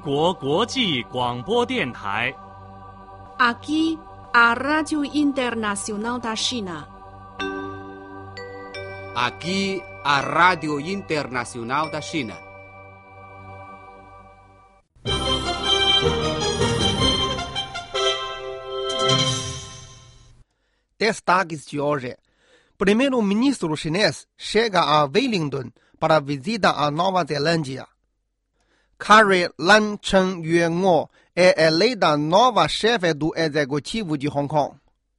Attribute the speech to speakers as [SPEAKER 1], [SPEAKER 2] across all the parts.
[SPEAKER 1] 国国际广播电台。
[SPEAKER 2] Aqui a Rádio Internacional da China.
[SPEAKER 3] Aqui a Rádio Internacional da China.
[SPEAKER 4] Destaques de hoje. Primeiro-ministro chinês chega a Wellington para visita à Nova Zelândia. Carrie Lam Cheng-yuan é eleita nova chefe do Executivo de Hong Kong.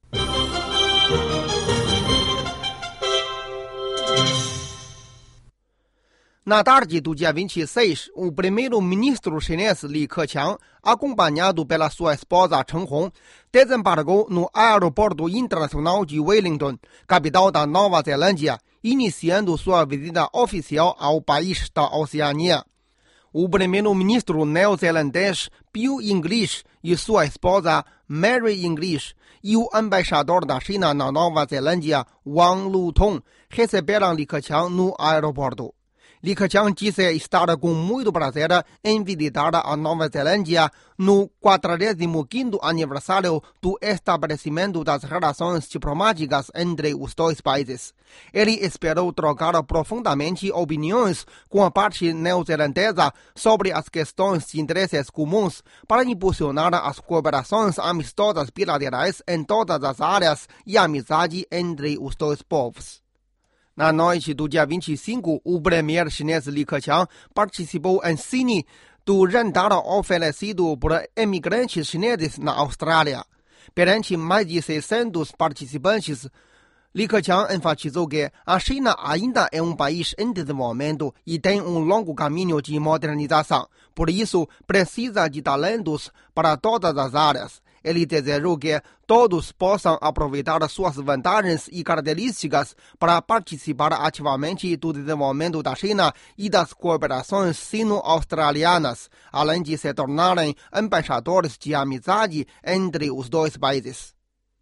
[SPEAKER 4] Na tarde do dia 26, o primeiro-ministro chinês Li Keqiang, acompanhado pela sua esposa Chen Hong, desembarcou no Aeroporto Internacional de Wellington, capital da Nova Zelândia, iniciando sua visita oficial ao país da Oceania. O primeiro-ministro neozelandês Bill English e sua esposa Mary English e o embaixador da China na Nova Zelândia, Wang Lutong, receberam Li Keqiang no aeroporto. Li Keqiang disse estar com muito prazer em visitar a Nova Zelândia no 45º aniversário do estabelecimento das relações diplomáticas entre os dois países. Ele esperou trocar profundamente opiniões com a parte neozelandesa sobre as questões de interesses comuns para impulsionar as cooperações amistosas bilaterais em todas as áreas e a amizade entre os dois povos. Na noite do dia 25, o premier chinês Li Keqiang participou em Sydney do jantar oferecido por imigrantes chineses na Austrália. Perante mais de 600 participantes, Li Keqiang enfatizou que a China ainda é um país em desenvolvimento e tem um longo caminho de modernização. Por isso, precisa de talentos para todas as áreas. Ele desejou que todos possam aproveitar suas vantagens e características para participar ativamente do desenvolvimento da China e das cooperações sino-australianas, além de se tornarem embaixadores de amizade entre os dois países.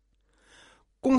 [SPEAKER 4] Com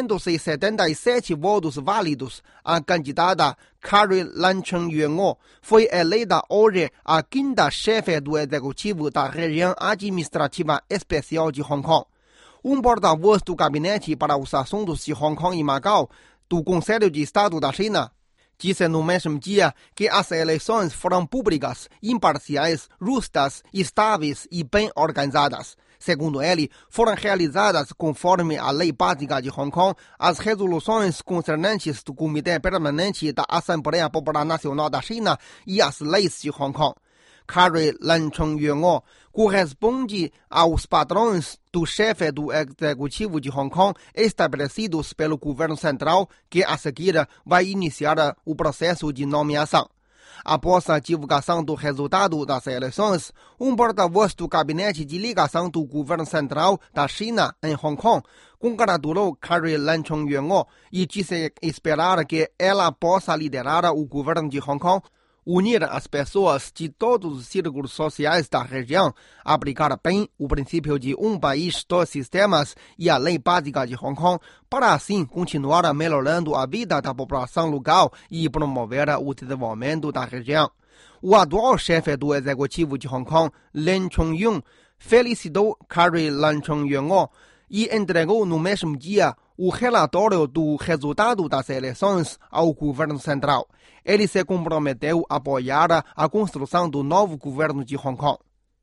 [SPEAKER 4] 777 votos válidos, a candidata Carrie Lam Cheng-yuan foi eleita hoje a quinta chefe do Executivo da Região Administrativa Especial de Hong Kong. Um porta-voz do Gabinete para os Assuntos de Hong Kong e Macau, do Conselho de Estado da China, disse no mesmo dia que as eleições foram públicas, imparciais, justas, estáveis e bem organizadas. Segundo ele, foram realizadas conforme a Lei Básica de Hong Kong, as resoluções concernentes do Comitê Permanente da Assembleia Popular Nacional da China e as leis de Hong Kong. Carrie Lam Cheng-yuan corresponde aos padrões do chefe do Executivo de Hong Kong estabelecidos pelo governo central, que a seguir vai iniciar o processo de nomeação. Após a divulgação do resultado das eleições, um porta-voz do Gabinete de Ligação do Governo Central da China em Hong Kong congratulou Carrie Lam Cheng-yuan e disse esperar que ela possa liderar o governo de Hong Kong, unir as pessoas de todos os círculos sociais da região, aplicar bem o princípio de um país, dois sistemas e a Lei Básica de Hong Kong, para assim continuar melhorando a vida da população local e promover o desenvolvimento da região. O atual chefe do Executivo de Hong Kong, Len Chong-yun, felicitou Carrie Lam Cheng-yuan e entregou no mesmo dia o relatório do resultado das eleições ao governo central. Ele se comprometeu a apoiar a construção do novo governo de Hong Kong.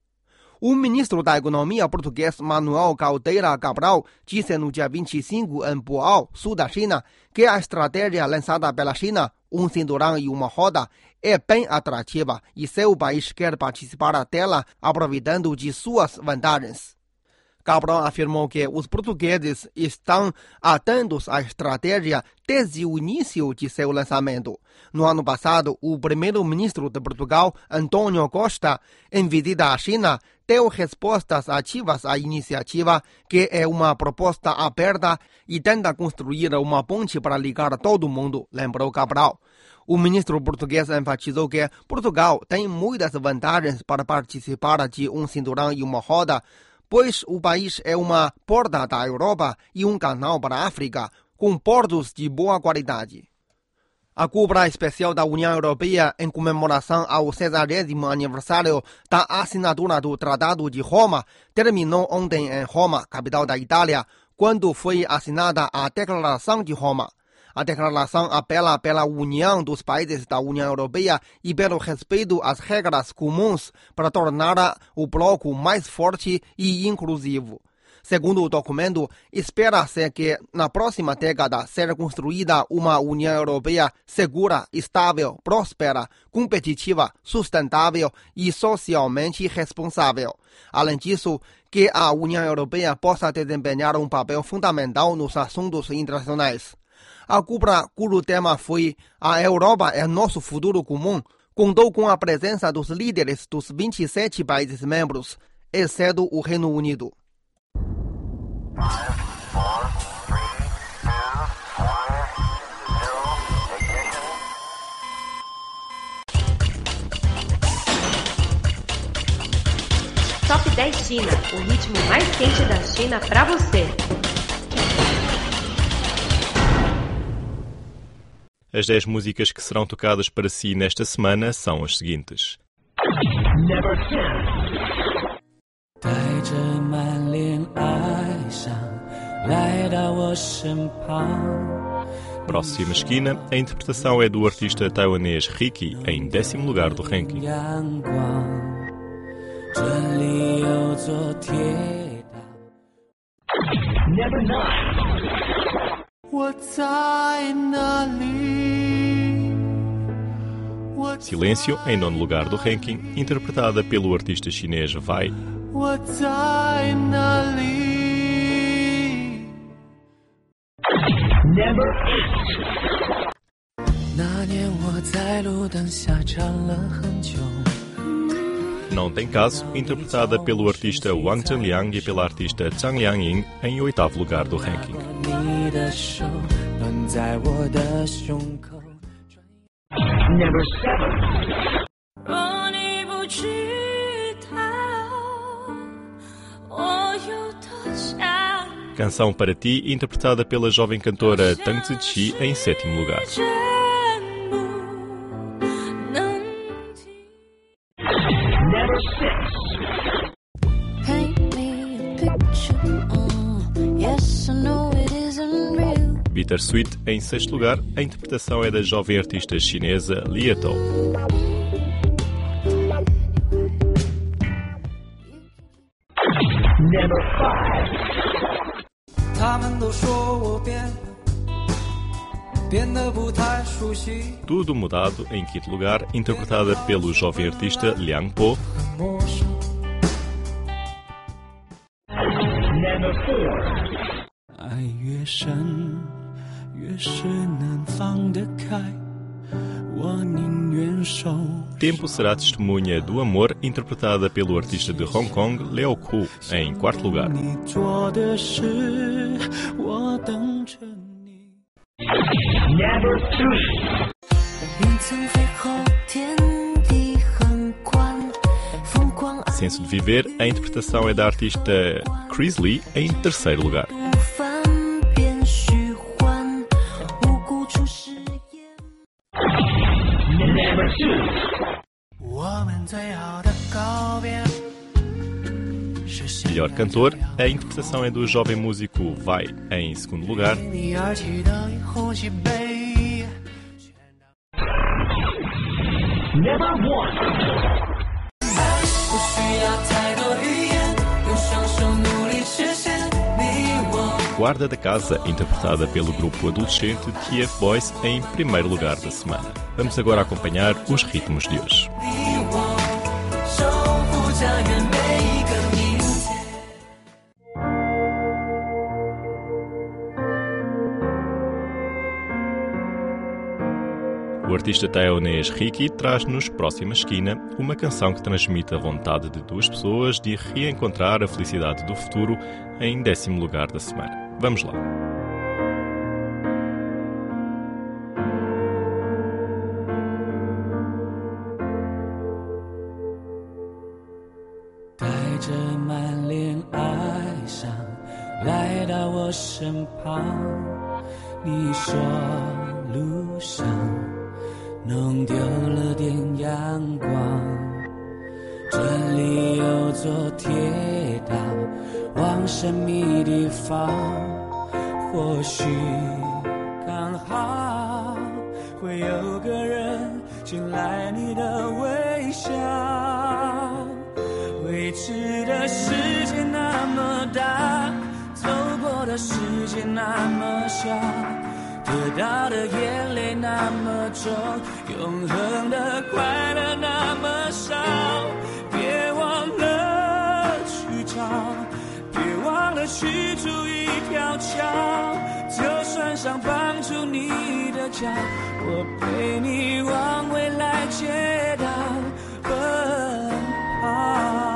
[SPEAKER 4] O ministro da Economia português Manuel Caldeira Cabral disse no dia 25 em Boao, sul da China, que a estratégia lançada pela China, um cinturão e uma roda, é bem atrativa e seu país quer participar dela aproveitando de suas vantagens. Cabral afirmou que os portugueses estão atentos à estratégia desde o início de seu lançamento. No ano passado, o primeiro-ministro de Portugal, António Costa, em visita à China, deu respostas ativas à iniciativa, que é uma proposta aberta e tenta construir uma ponte para ligar todo mundo, lembrou Cabral. O ministro português enfatizou que Portugal tem muitas vantagens para participar de um cinturão e uma roda, pois o país é uma porta da Europa e um canal para a África, com portos de boa qualidade. A cúpula especial da União Europeia, em comemoração ao 60º aniversário da assinatura do Tratado de Roma, terminou ontem em Roma, capital da Itália, quando foi assinada a Declaração de Roma. A declaração apela pela união dos países da União Europeia e pelo respeito às regras comuns para tornar o bloco mais forte e inclusivo. Segundo o documento, espera-se que na próxima década seja construída uma União Europeia segura, estável, próspera, competitiva, sustentável e socialmente responsável. Além disso, que a União Europeia possa desempenhar um papel fundamental nos assuntos internacionais. A cúpula, cujo tema foi "A Europa é nosso futuro comum", contou com a presença dos líderes dos 27 países membros, exceto o Reino Unido.
[SPEAKER 5] Top 10 China, o ritmo mais quente da China para você.
[SPEAKER 6] As 10 músicas que serão tocadas para si nesta semana são as seguintes. Próxima esquina, a interpretação é do artista taiwanês Ricky, em 10º lugar do ranking. Silêncio, em 9º lugar do ranking, interpretada pelo artista chinês Vai. Não Tem Caso, interpretada pelo artista Wang Zhenliang e pela artista Zhang Liangying, em 8º lugar do ranking. Canção para Ti, interpretada pela jovem cantora Tang Ziqi, em 7º lugar. Bittersweet, em 6º lugar, a interpretação é da jovem artista chinesa Lia Tou. Tudo Mudado, em 5º lugar, interpretada pelo jovem artista Liang Po. Tempo Será Testemunha do Amor, interpretada pelo artista de Hong Kong Leo Ku, em 4º lugar. Senso de Viver, a interpretação é da artista Chris Lee, em 3º lugar. Melhor Cantor, a interpretação é do jovem músico Vai, em 2º lugar. Guarda da Casa, interpretada pelo grupo adolescente TF Boys, em 1º lugar da semana. Vamos agora acompanhar os ritmos de hoje. O artista taiwanês Ricky traz-nos, próxima esquina, uma canção que transmite a vontade de 2 pessoas de reencontrar a felicidade do futuro, em 10º lugar da semana. Vamos lá.
[SPEAKER 7] 路上弄丢了点阳光，这里有座铁道往神秘地方，或许刚好会有个人醒来你的微笑。未知的世界那么大，走过的时间那么小，得到的眼泪那么重，永恒的快乐那么少。别忘了去找，别忘了去筑一条桥，就算想绑住你的脚，我陪你往未来街道奔跑。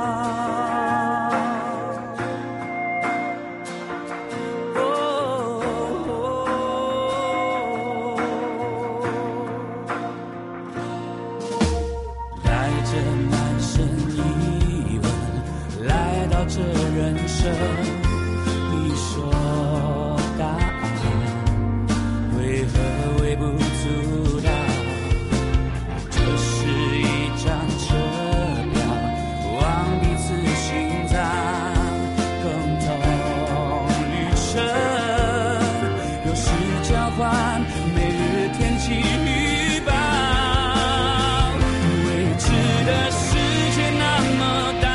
[SPEAKER 7] 这人生，你说答案为何微不足道？这是一张车票，往彼此心脏，共同旅程。有时交换每日天气预报，未知的世界那么大，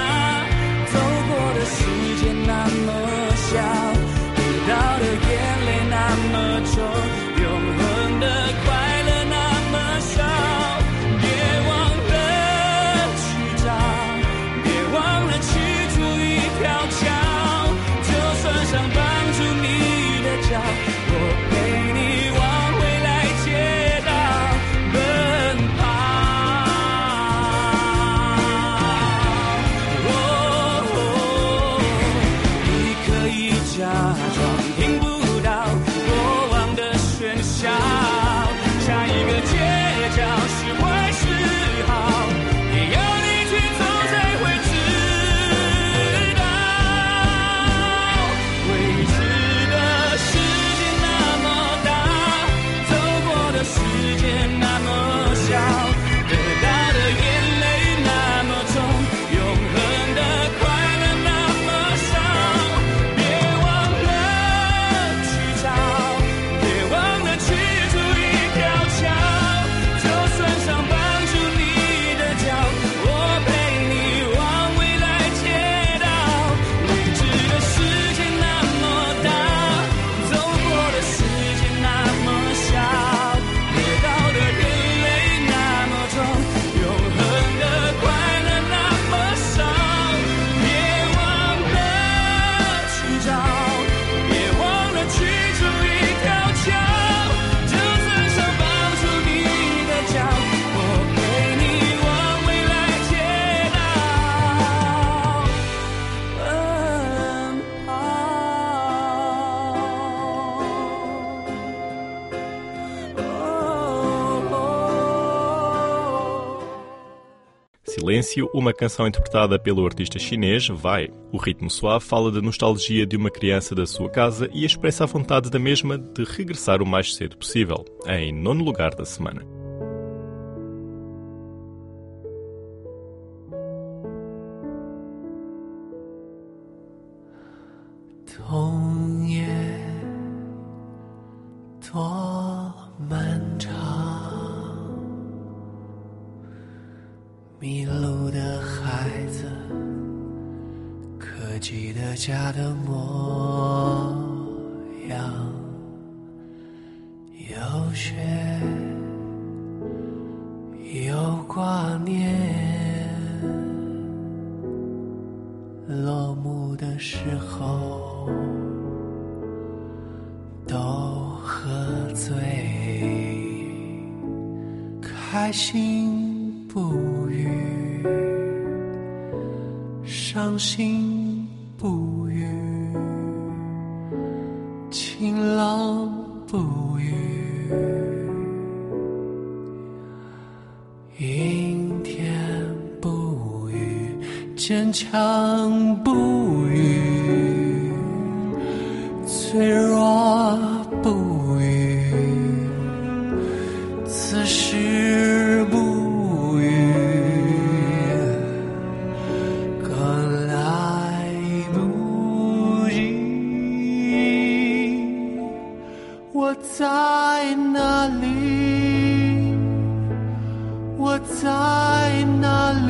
[SPEAKER 7] 世界那么小，得到的眼泪那么重，永恒的快乐那么少。别忘了去找，别忘了去筑一条桥，就算想绑住你的脚，我陪你往未来街道奔跑。假装听不到过往的喧嚣，下一个街角是坏是好，也要你去走才会知道。未知的世界那么大，走过的时间那么小，得到的眼泪那么重，永恒的快乐那么少。
[SPEAKER 6] Silêncio, uma canção interpretada pelo artista chinês Vai. O ritmo suave fala da nostalgia de uma criança da sua casa e expressa a vontade da mesma de regressar o mais cedo possível, em 9º lugar da semana.
[SPEAKER 7] 迷路的孩子，可记得家的模样，有雪，有挂念，落幕的时候都喝醉，开心不语，伤心不语，晴朗不语，阴天不语，坚强不语，脆弱不语， 此时不语，可来不及。我在哪里？我在哪里？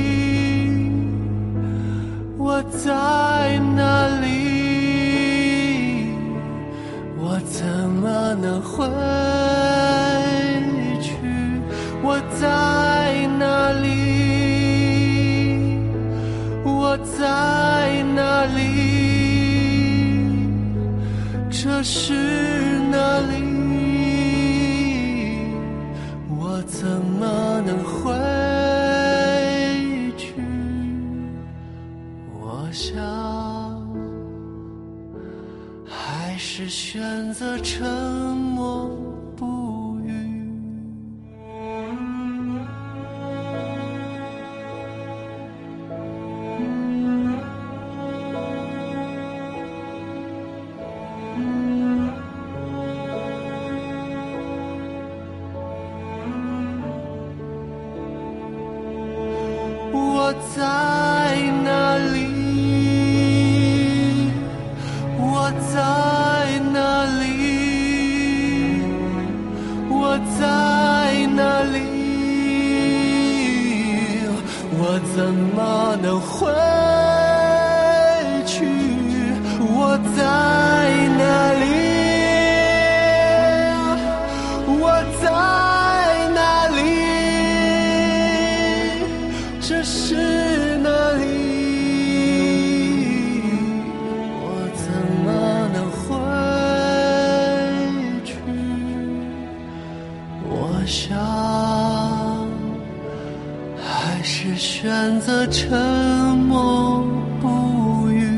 [SPEAKER 7] 我在哪里？我怎么能回去？我在哪里？我在哪里？这是哪里？我怎么能回去？我想还是选择沉默不语。我在哪里？我在哪里？我在哪里？我怎么能回去？我在哪里？我在哪里？这是哪里？我怎么能回去？我想还是选择沉默不语。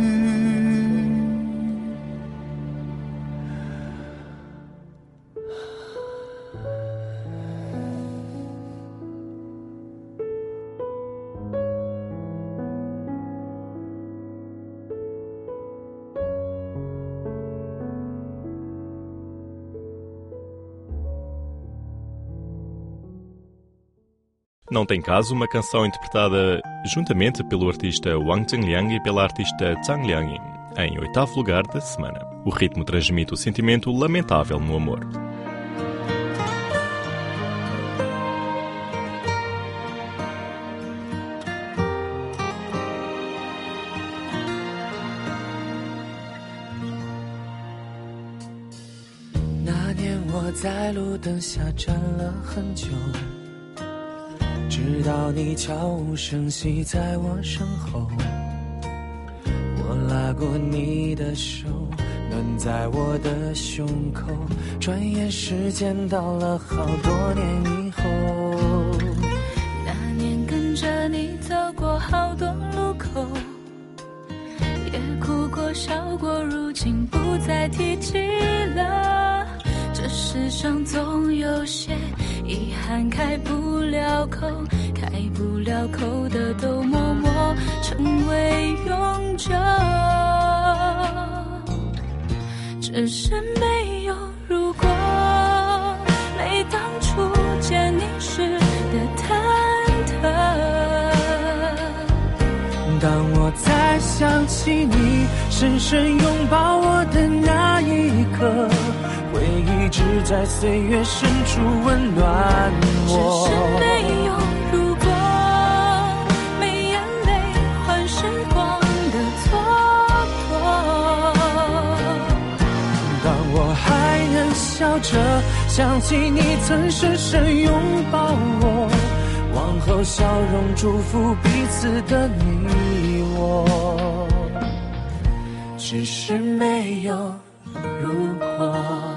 [SPEAKER 6] Não Tem Caso, uma canção interpretada juntamente pelo artista Wang Zhengliang e pela artista Zhang Liang, em 8º lugar da semana. O ritmo transmite o sentimento lamentável no amor.
[SPEAKER 7] 那年我在路灯下站了很久，直到你悄无声息在我身后，我拉过你的手，暖在我的胸口，转眼时间到了好多年以后。
[SPEAKER 8] 那年跟着你走过好多路口，也哭过笑过，如今不再提起了。这世上总有些遗憾开不了口，开不了口的都默默成为永久。只是没有如果，没当初见你时的忐忑。
[SPEAKER 7] 当我再想起你深深拥抱我的那一刻，回忆只在岁月深处温暖我。
[SPEAKER 8] 只是没有如果，没眼泪换时光的蹉跎。
[SPEAKER 7] 当我还能笑着想起你曾深深拥抱我，往后笑容祝福彼此的你我。只是没有如果。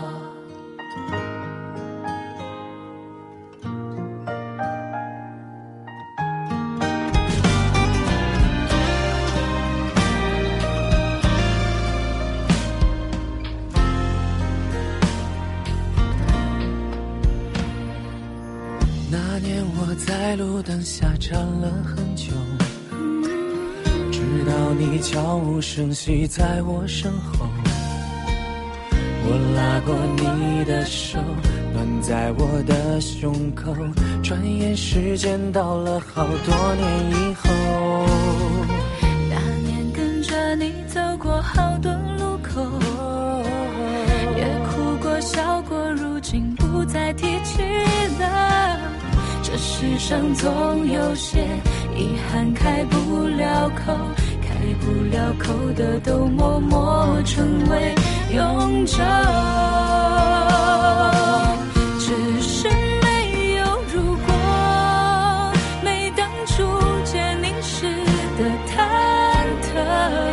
[SPEAKER 7] 那年我在路灯下站了很久，直到你悄无声息在我身后，我拉过你的手，暖在我的胸口，转眼时间到了好多年以后。
[SPEAKER 8] 那年跟着你走过好多路口，也哭过笑过，如今不再提起了。这世上总有些遗憾开不了口，开不了口的都默默成为永久。只是没有如果，没当初见你时的忐忑。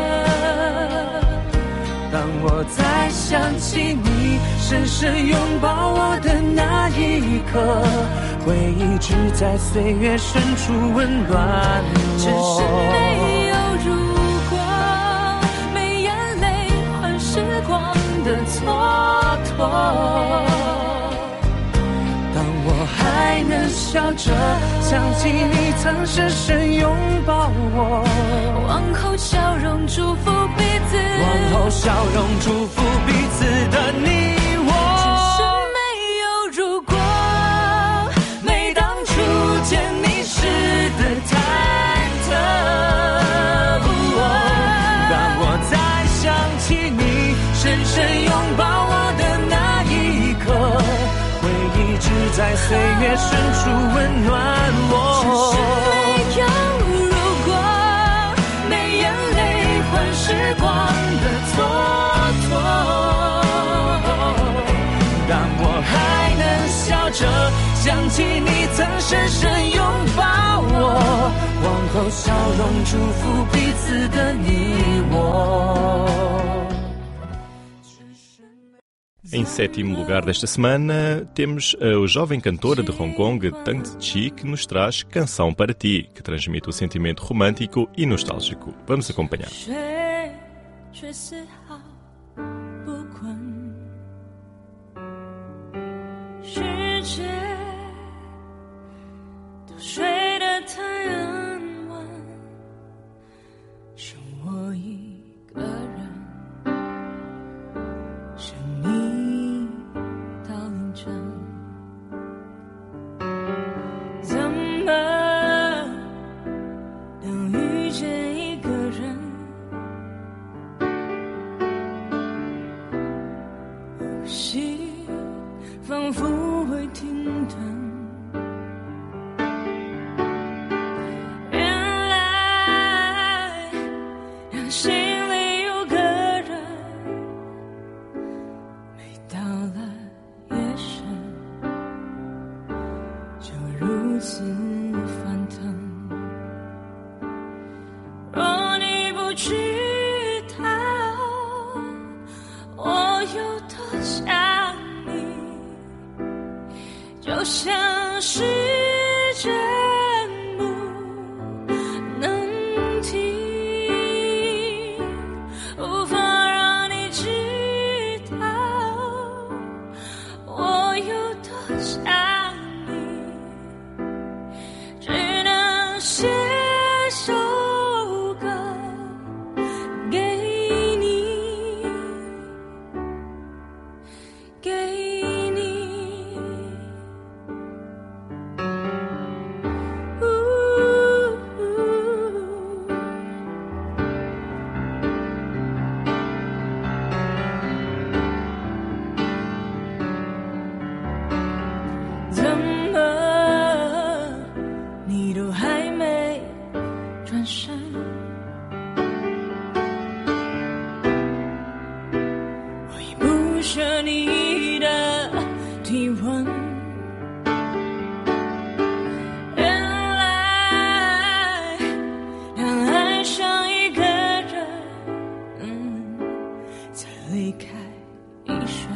[SPEAKER 7] 当我再想起你深深拥抱我的那一刻，回忆只在岁月深处温暖我。
[SPEAKER 8] 只是没有如果，没眼泪换时光的蹉跎。
[SPEAKER 7] 当我还能笑着想起你曾深深拥抱我，
[SPEAKER 8] 往后笑容祝福彼此，
[SPEAKER 7] 往后笑容祝福彼此的你我。
[SPEAKER 8] 只是没有如果，
[SPEAKER 7] 没当初见你时的忐忑。当我再想起你深深拥抱我的那一刻，回忆只在岁月深处温暖我。
[SPEAKER 8] 只是没有如果，没眼泪换时光的蹉跎。
[SPEAKER 7] 当我还能笑着想起你曾深深拥抱我，往後笑容祝福彼此的你我。
[SPEAKER 6] Em sétimo lugar desta semana, temos a jovem cantora de Hong Kong, Tang Ziqi, que nos traz Canção para Ti, que transmite o sentimento romântico e nostálgico. Vamos acompanhar.
[SPEAKER 8] 却丝毫不困，世界都睡得太安稳，剩我一个人，是你到凌晨。怎么能遇见一个人，呼吸仿佛会停顿，原来让心里有个人，每到了夜深就如此翻腾。若你不知道我有多想你，就像时间不能停，无法让你知道我有多想你，只能写首歌给你，给你。怎么你都还没转身，我已不舍你的体温，原来让爱上一个人，才离开一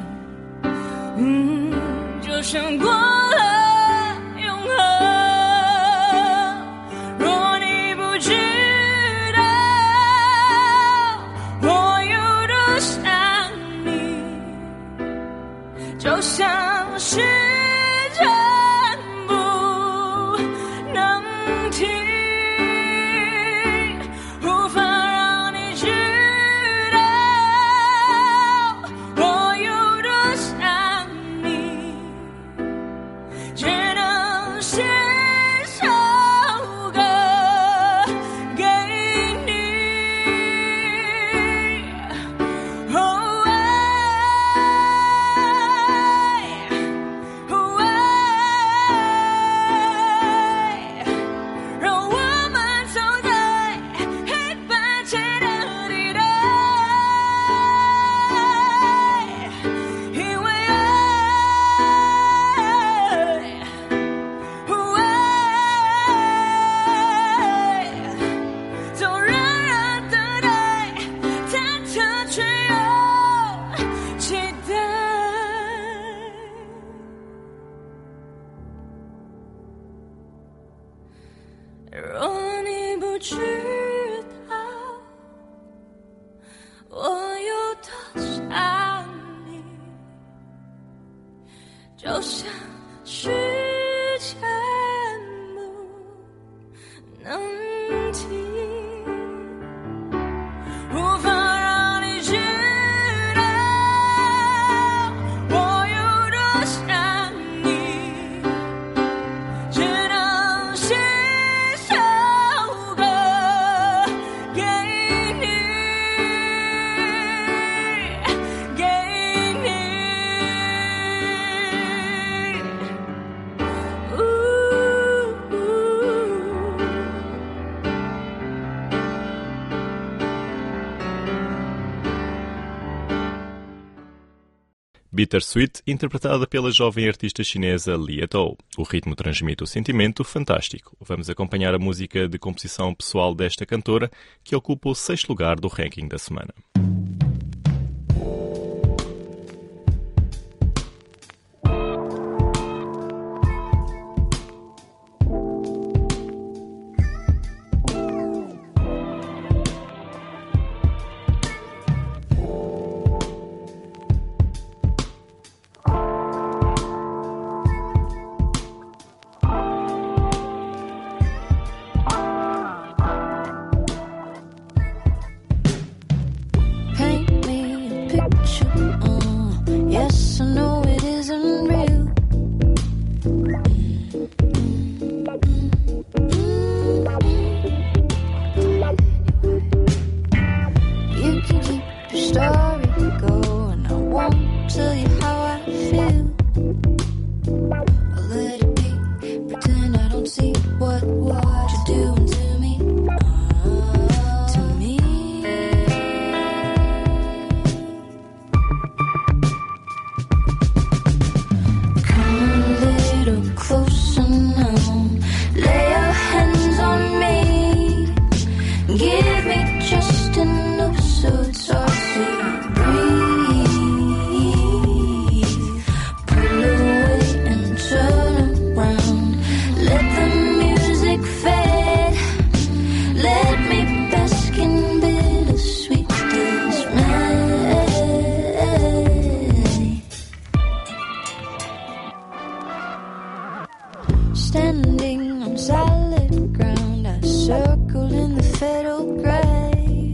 [SPEAKER 8] 瞬，就像过了永恒。若你不知道我有多想你，就像时间不能停，无法让你知道我有好像时间不能停，无法让你知道我有多想你，只能写首歌给你，给你。
[SPEAKER 6] Bittersweet, interpretada pela jovem artista chinesa Lia Dou. O ritmo transmite o sentimento fantástico. Vamos acompanhar a música de composição pessoal desta cantora, que ocupa o 6º lugar do ranking da semana.
[SPEAKER 8] Paint me a picture, yes, I know it isn't real. You can keep your story going, I won't tell you how I feel. I'll let it be, pretend I don't see what you're doing to me. To me. Come a little closer now, lay your hands on me, give me just enough so it's hard to breathe. Pull away and turn around, let the music fade, let me bask in bittersweet dismay. Standing on solid ground, I circle in the fatal gray.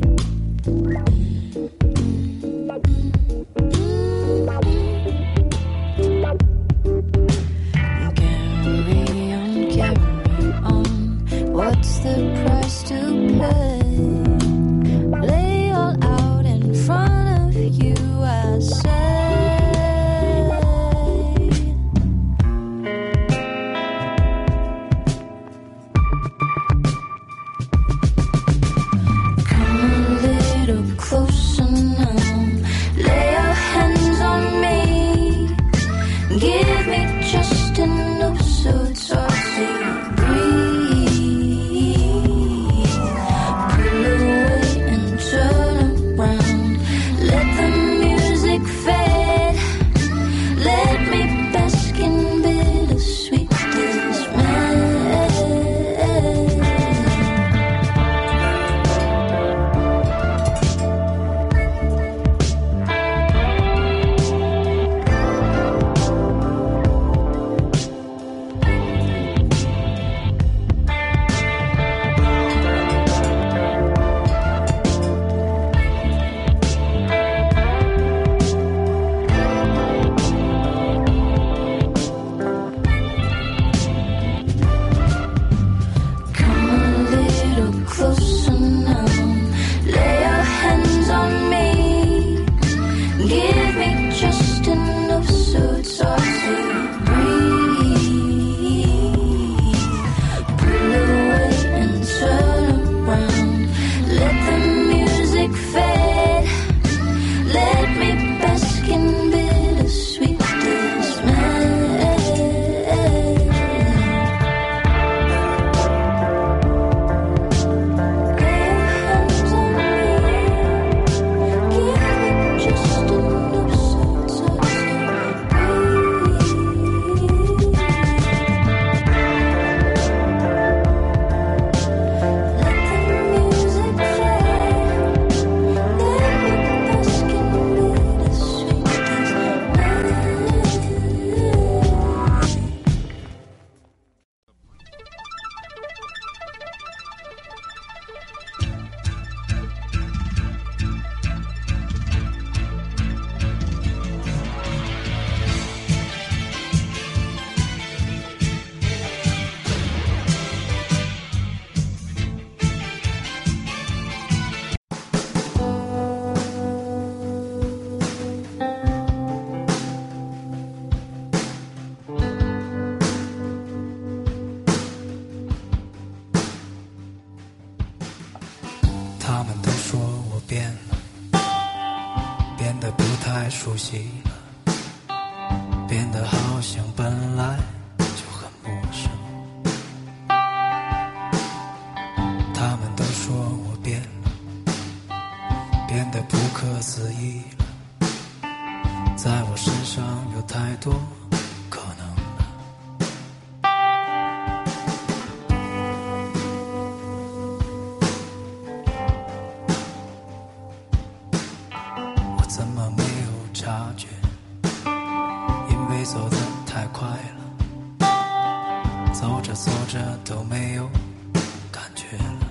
[SPEAKER 8] Carry on, what's the price to pay? Lay all out in front of you, I say. Come a little closer now, lay your hands on me, give me just enough so it's hard to breathe. Pull away and turn around, let the music fade.
[SPEAKER 7] 悉了，变得好像本来就很陌生。他们都说我变了，变得不可思议了，在我身上有太多可能了。我怎么没有察觉？因为走得太快了，走着走着都没有感觉了。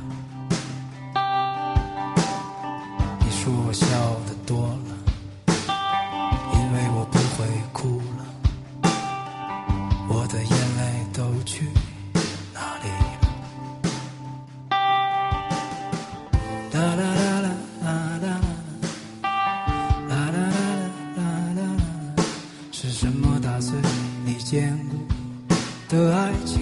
[SPEAKER 7] 你说我笑得多了，因为我不会哭了，我的眼泪都去哪里了？啦啦啦啦啦啦啦啦啦啦啦啦，是什么打碎你坚固的爱情？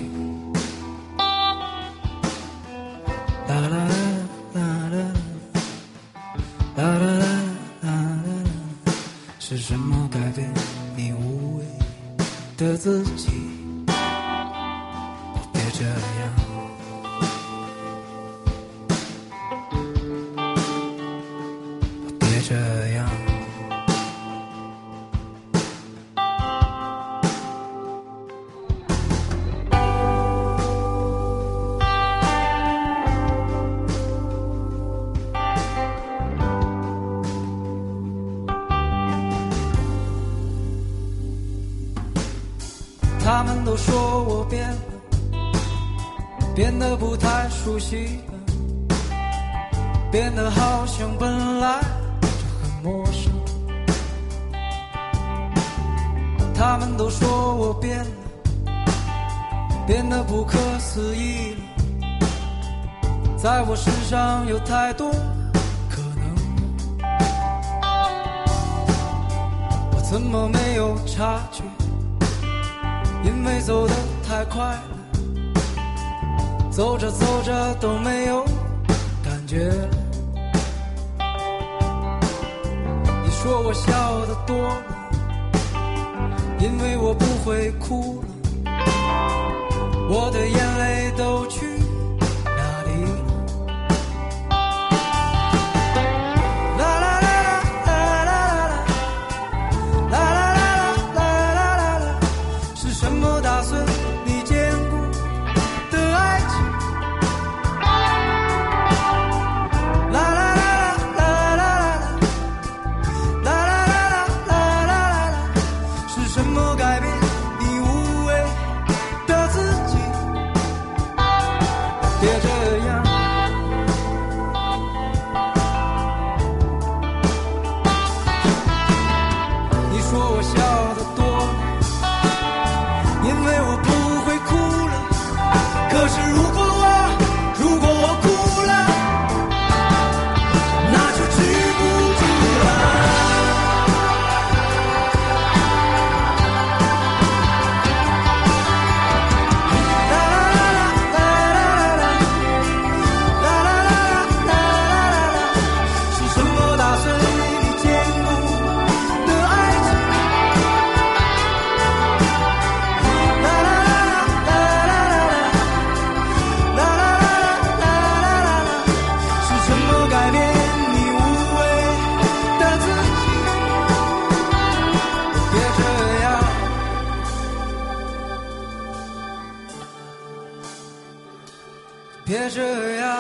[SPEAKER 7] 啦啦啦啦啦啦啦啦啦啦，是什么改变你无畏的自己？我别这样，我别这样。他们都说我变了，变得不太熟悉了，变得好像本来就很陌生。他们都说我变了，变得不可思议了，在我身上有太多可能。我怎么没有察觉？因为走得太快了，走着走着都没有感觉了。你说我笑得多了，因为我不会哭了，我的眼泪都去哪里了？打碎你坚固的爱情，啦啦啦啦啦啦啦啦啦啦啦，是什么改变你无畏的自己？别这样，你说我笑得多了，因为我不会哭了，可是如果我哭了，那就止不住了。啦啦啦啦啦啦啦啦啦，是什么打碎你坚固的爱情？别这样，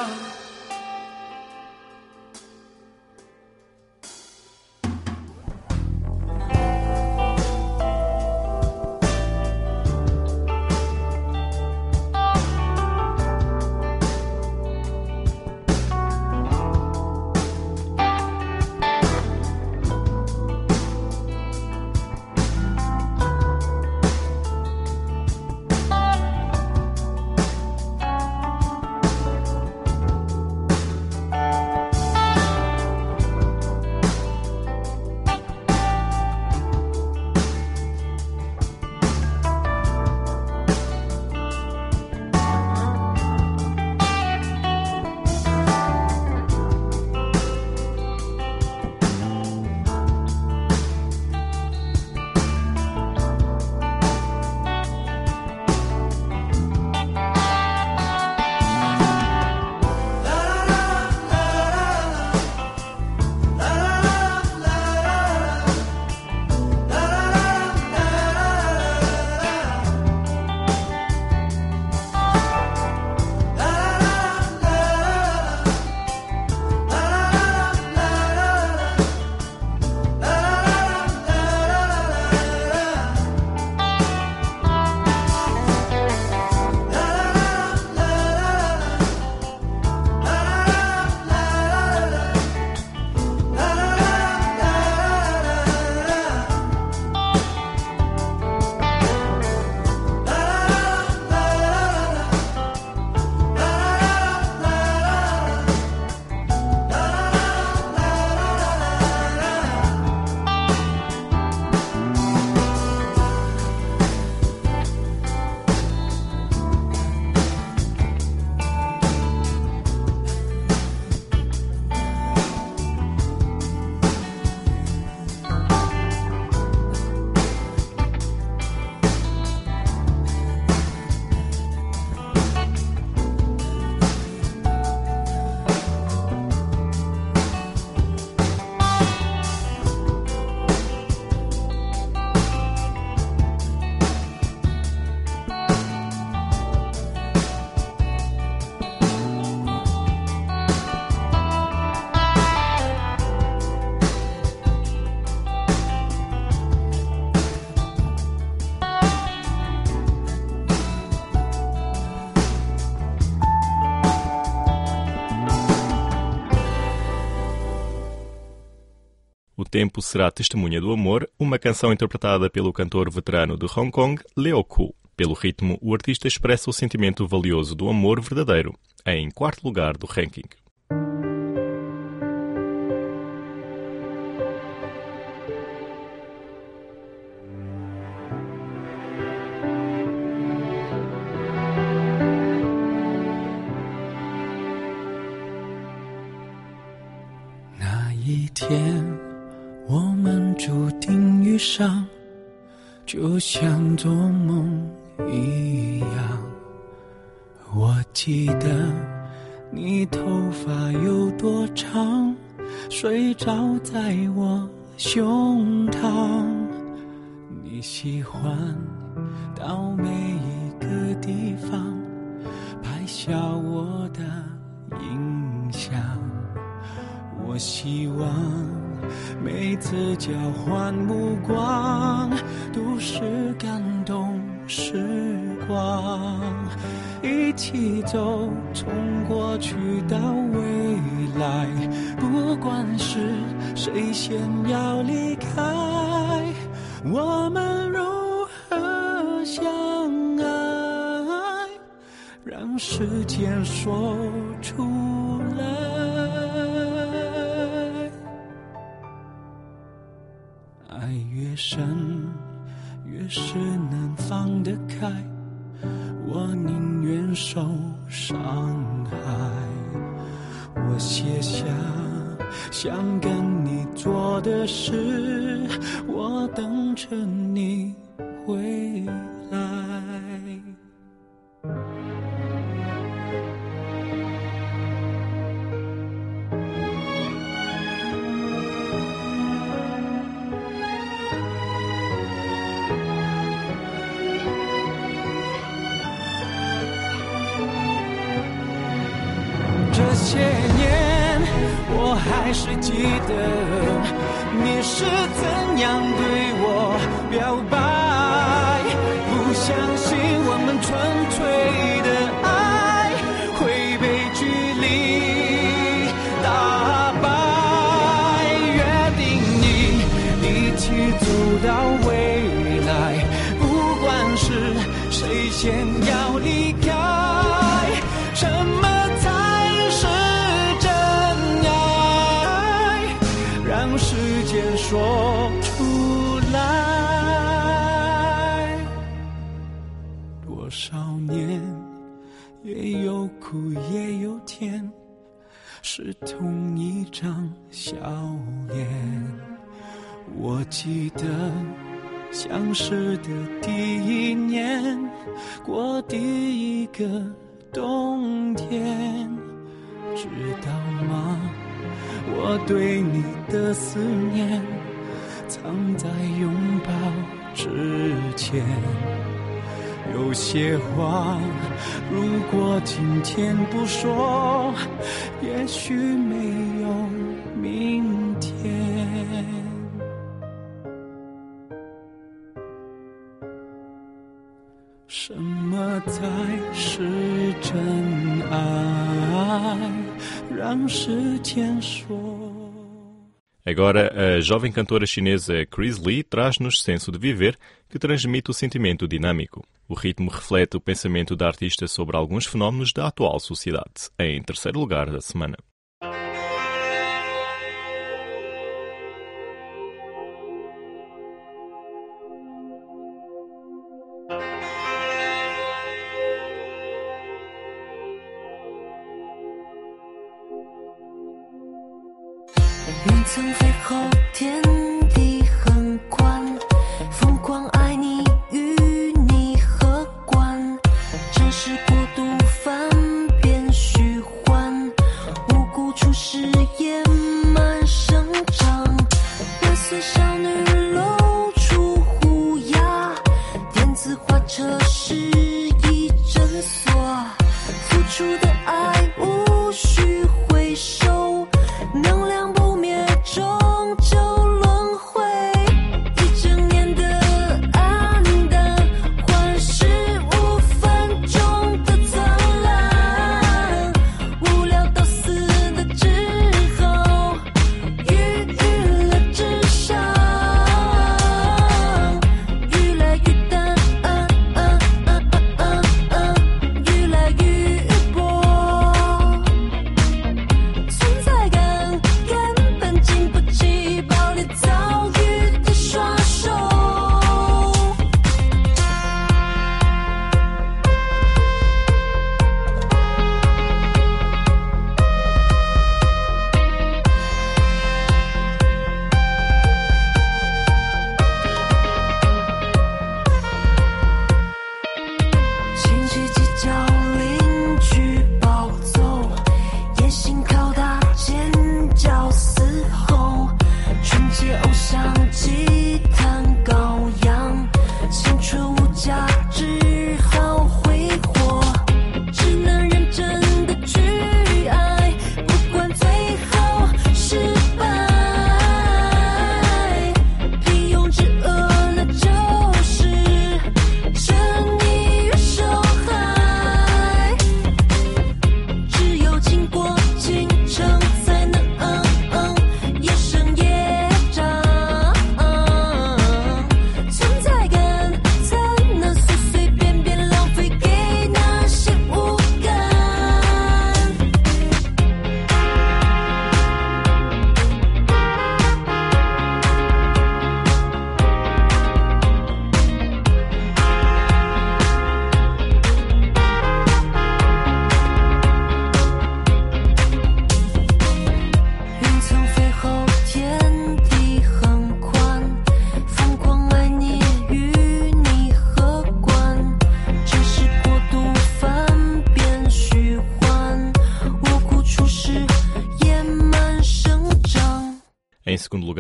[SPEAKER 6] tempo será Testemunha do Amor, uma canção interpretada pelo cantor veterano de Hong Kong, Leo Koo. Pelo ritmo, o artista expressa o sentimento valioso do amor verdadeiro, em quarto lugar do ranking.
[SPEAKER 7] 一天我们注定遇上，就像做梦一样。我记得你头发有多长，睡着在我胸膛。你喜欢到每一个地方拍下我的影像，我希望每次交换目光都是感动时光，一起走从过去到未来，不管是谁先要离开，我们如何相爱，让时间说出来。爱越深越是能放得开，我宁愿受伤害。我写下想跟你做的事，我等着你回来。这些年我还是记得你是怎样对我表白，不相信我们纯粹的爱会被距离打败，约定你一起走到未来，不管是谁先要离开，什么时间说出来。多少年也有苦也有甜，是同一张笑脸。我记得相识的第一年，过第一个冬天，知道吗？我对你的思念藏在拥抱之前，有些话如果今天不说，也许没有明天。什么才是真爱？让时间说。
[SPEAKER 6] Agora, a jovem cantora chinesa Chris Lee traz-nos Senso de Viver, que transmite o sentimento dinâmico. O ritmo reflete o pensamento da artista sobre alguns fenómenos da atual sociedade, em terceiro lugar da semana.
[SPEAKER 8] 云层飞后天地很宽，疯狂爱你与你何关？真实过度翻变虚幻，无辜处事野蛮生长，6岁少女露出虎牙，电子花车是一诊所，付出的爱无需回收，能量不灭终究落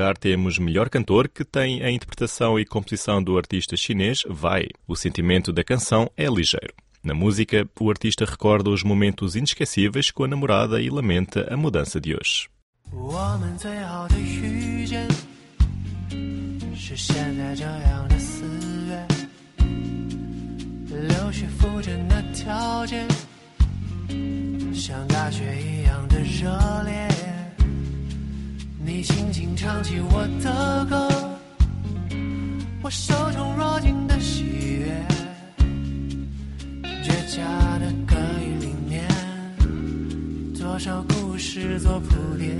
[SPEAKER 6] lugar temos Melhor Cantor, que tem a interpretação e composição do artista chinês Vai. O sentimento da canção é ligeiro. Na música, o artista recorda os momentos inesquecíveis com a namorada e lamenta a mudança de hoje.
[SPEAKER 7] 我们最好的遇见是现在这样的4月，流水浮沉的条件像大雪一样的热烈，你轻轻唱起我的歌，我手中若尽的喜悦，倔强的歌里面多少故事做铺垫，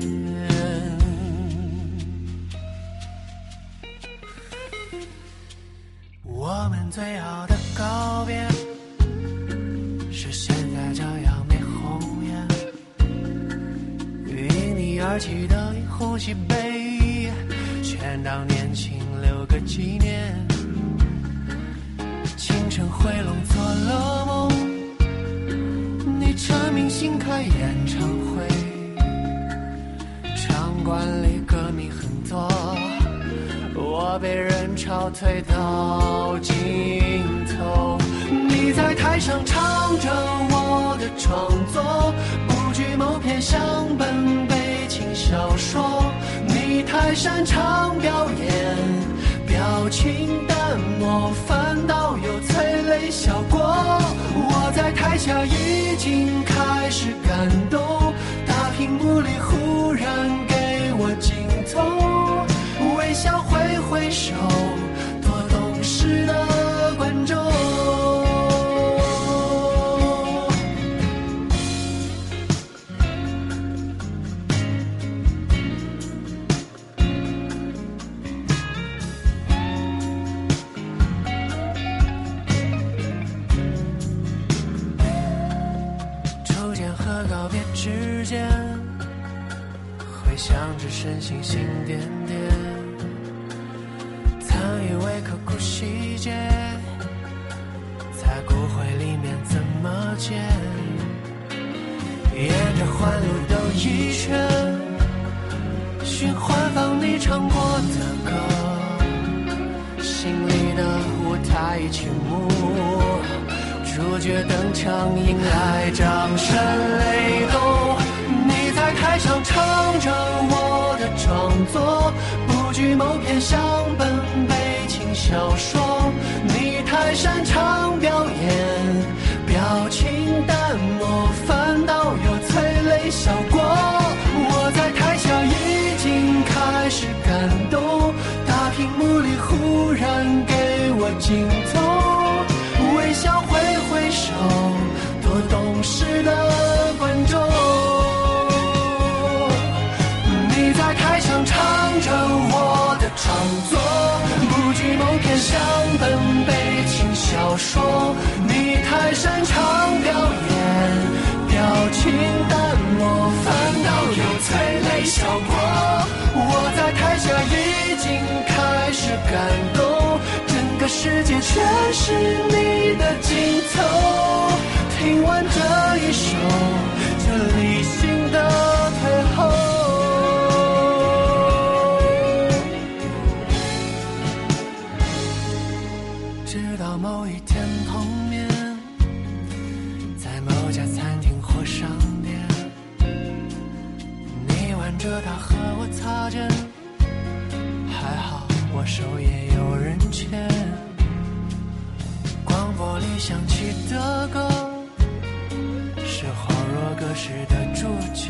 [SPEAKER 7] 我们最好的告别是现在这样没红颜，因你而起的一壶喜杯，全当年轻留个纪念，清晨回笼做了梦，你成名新开演唱会，场馆里歌迷很多，我被人潮推到尽头，你在台上唱着我的创作，不惧某篇相本悲情小说，你太擅长表演，表情淡漠反倒有催泪效果，我在台下已经开始感动，大屏幕里忽然给我镜头，微笑挥挥手，多懂事的观众。初见和告别之间，回想着身心心点点，曾以为刻骨细节，在骨灰里面怎么见，沿着环路兜一圈，循环放你唱过的歌，心里的舞台起幕，主角登场迎来掌声雷动，你在台上唱着我的创作，不惧某篇相本悲情小说，你太擅长表演，表情淡漠反倒有催泪效果，我在台下已经开始感动，大屏幕里忽然给我镜头，微笑挥挥手，多懂事的观众，你在台上唱着我的创作，不惧某篇相本悲情小说，你太擅长表演，表情淡漠反倒有催泪效果，我在台下已经开始感动，整个世界全是你的镜头，听完这一首就理性的退后，直到某一天碰面，在某家餐厅或商店，你挽着他和我擦肩，还好我手也有人牵，广播里响起的歌是恍若隔世的主角，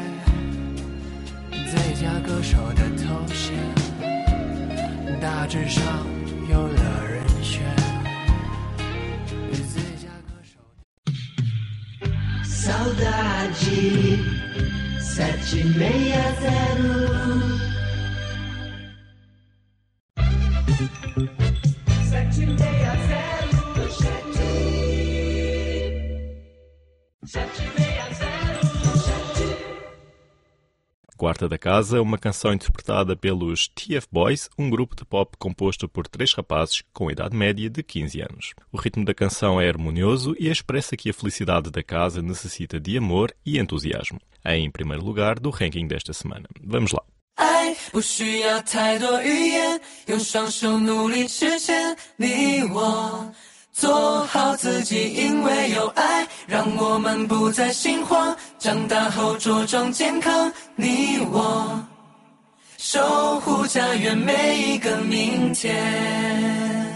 [SPEAKER 7] 最佳歌手的头衔大致上有了人选，最佳歌手。
[SPEAKER 9] Saudade 760
[SPEAKER 6] Quarta da Casa é uma canção interpretada pelos TF Boys, um grupo de pop composto por 3 rapazes com idade média de 15 anos. O ritmo da canção é harmonioso e expressa que a felicidade da casa necessita de amor e entusiasmo. Em primeiro lugar do ranking desta semana. Vamos lá.
[SPEAKER 9] Ai,
[SPEAKER 7] 爱，不需要太多语言，用双手努力实现。你我做好自己，因为有爱，让我们不再心慌，长大后茁壮健康。你我守护家园每一个明天。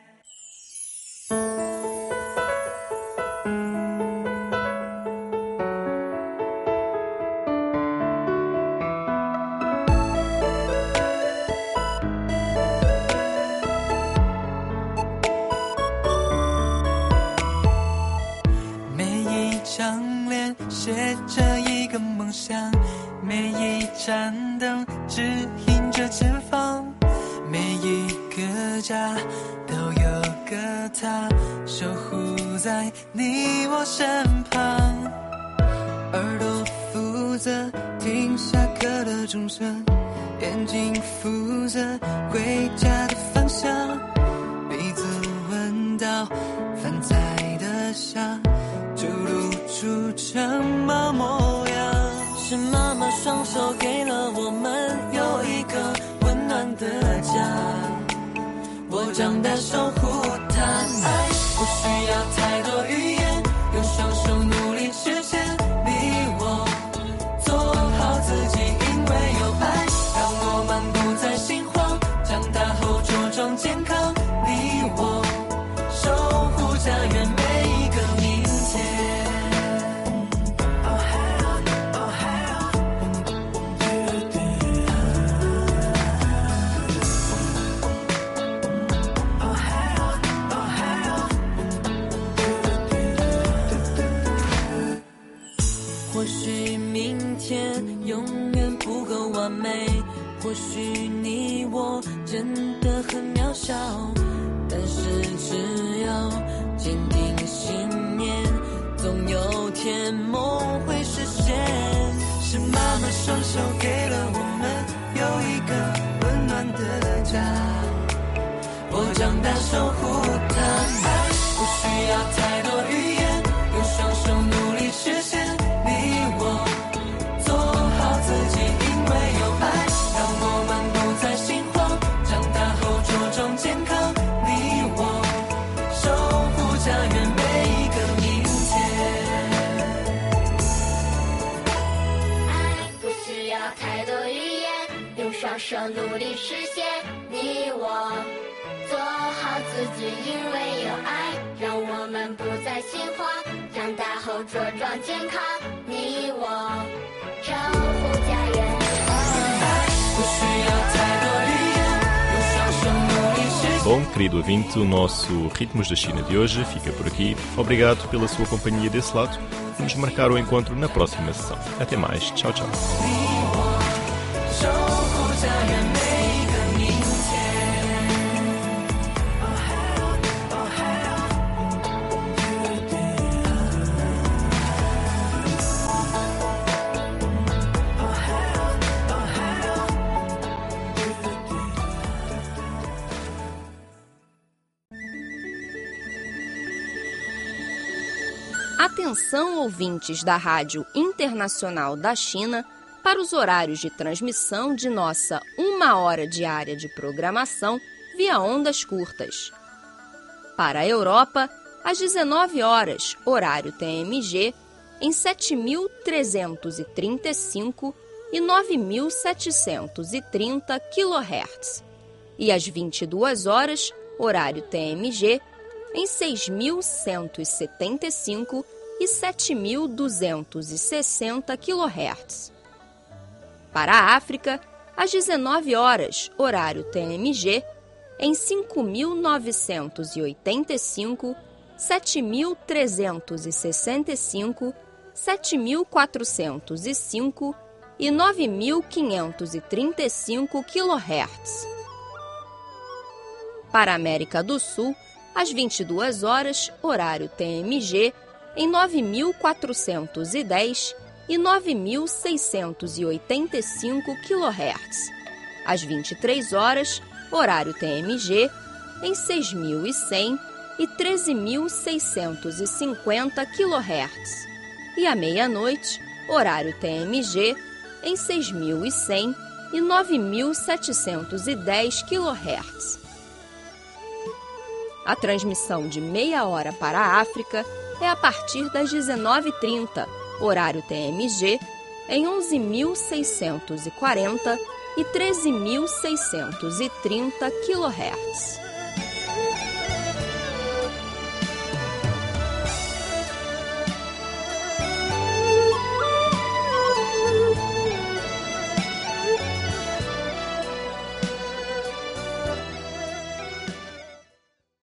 [SPEAKER 7] 写着一个梦想，每一盏灯指引着前方，每一个家都有个他守护在你我身旁。耳朵负责听下课的钟声，眼睛负责回家的方向，鼻子闻到饭菜的香，就露出什么模样。是妈妈双手给了我们有一个温暖的家，我长大守护它。爱不需要太多语言，用双手努力实现。你我做好自己，因为有爱，让我们不再心慌，长大后茁壮健康。你我守护家园每一个明天。或许明天永远不够完美，或许你我真的很渺小，但是只要坚定信念，总有天梦会实现。是妈妈双手给了我们有一个温暖的家，我长大守护它。爱不需要太多语言，用双手努力实现。你我做好自己，因为有爱，让我们不再心慌，长大后茁壮健康。你我守护家园每一个明天。
[SPEAKER 10] 爱不需要太多语言，用双手努力实现。你我做好自己，因为有爱，让我们不再心慌，长大后茁壮健康。你我守护家园。爱不需要太多语言，用双手努力实现。
[SPEAKER 6] Bom, querido ouvinte, o nosso Ritmos da China de hoje fica por aqui. Obrigado pela sua companhia desse lado. Vamos marcar o encontro na próxima sessão. Até mais. Tchau, tchau.
[SPEAKER 7] 守护家园每一个明天。
[SPEAKER 11] Atenção, ouvintes da Rádio Internacional da China, para os horários de transmissão de nossa 1 hora diária de programação via ondas curtas. Para a Europa, às 19 horas, horário TMG, em 7.335 e 9.730 kHz. E às 22 horas, horário TMG, em 6.175 e 7.260 kHz. Para a África, às 19 horas, horário TMG, em 5.985, 7.365, 7.405 e 9.535 kHz. Para a América do Sul, às 22 horas, horário TMG, em 9.410 e 9.685 kHz. Às 23 horas, horário TMG, em 6.100 e 13.650 kHz. E à meia-noite, horário TMG, em 6.100 e e 9.710 kHz. A transmissão de meia hora para a África é a partir das 19h30, horário TMG, em 11.640 e 13.630 kHz.